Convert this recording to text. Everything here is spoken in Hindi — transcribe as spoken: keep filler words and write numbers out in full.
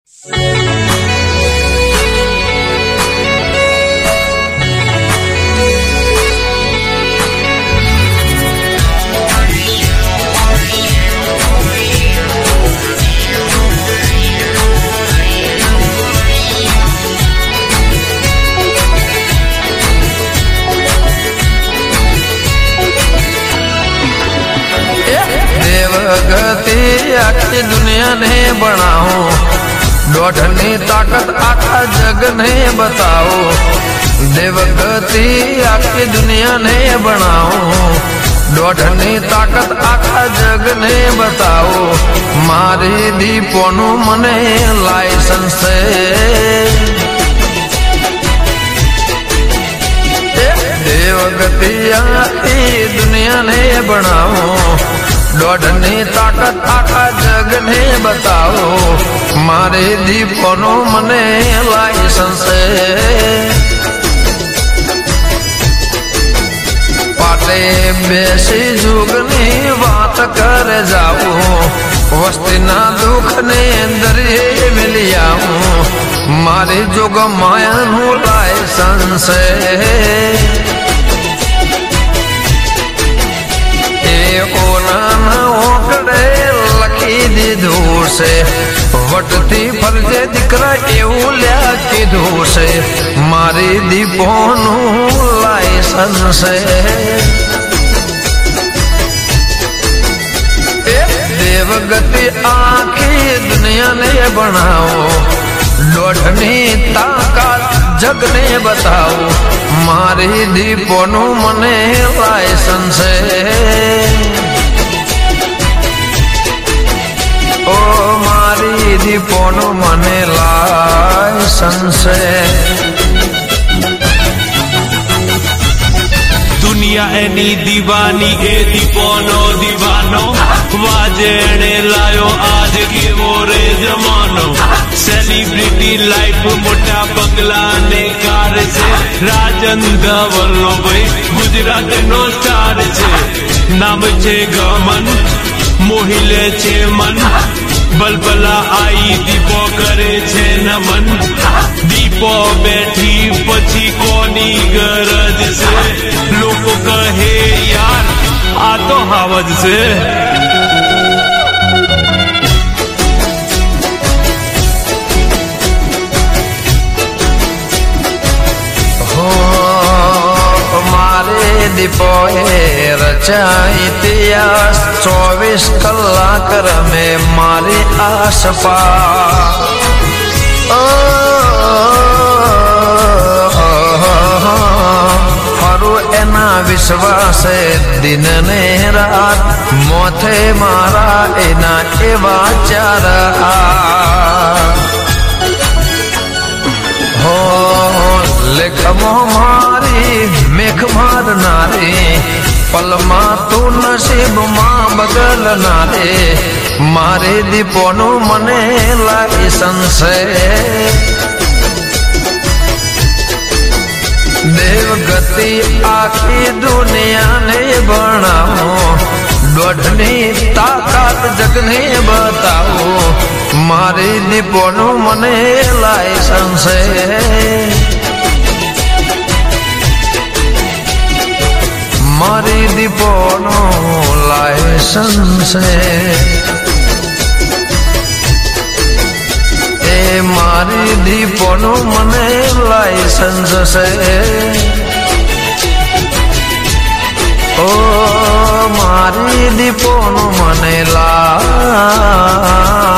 गति आखी दुनिया ने बनाओ, डोढ़नी ताकत आखा जग ने बताओ। देवगति आखी दुनिया ने बनाओ, डोढ़नी ताकत आखा जग ने बताओ। मारी दीपोनु मने लाइसेंस देवगति आखी दुनिया ने बनाओ, डोढ़नी ताकत आखा जग ने बताओ। मारे दीपोनो मने लाइसेंस पाटे बेसी जुगनी बात कर जाओ, वस्ती ना दुख ने दरिये मिलियाऊं। मारे जोग माया नु लाइसेंस लखी दीधू से वटती फरजे दिकरा एवं लिया की धू से। मारी दीपोनु लाइसेंस देवगति आखी दुनिया ने बनाओ, डोढ़नी ताकत जग ने बताओ। मारी दीपोनु मने लाइसेंस ओ मारी दीपोनु मने लाइसेंस। दुनिया एनी दीवानी ए दीपोनो दीवानो, वाजेने लायो आज की मोरे जमानो। सेलिब्रिटी लाइफ मोटा बंगला ने कार से, राजन धवलो भाई गुजरात नो स्टार छे। नाम छे गमन मोहिले छे मन, बलबला आई दीपो करे छे नमन। दीपो बैठी पछी कोनी गरज से, लोग कहे यार आ तो हावज से। मारे दीपोए रचा इतिहास, चौबीस कलाक में मारी आस पास। एना विश्वास दिन ने रात, मोथे मारा एना एवा चार हो। लेखमो मारी मेघ मार नारे, पलमा तू नसीब मां बगल नारे। मारे दीपोनु मने लाइसेंस देवगति आखी दुनिया ने बनाओ, डोढ़नी ताकत जग ने बताओ। मारी दीपोनु मने लाइसेंस मारी दीपोनु लाइसेंस ए मारी दीपोनु मने लाइसेंस से। ओ मारी दीपोनु मने ला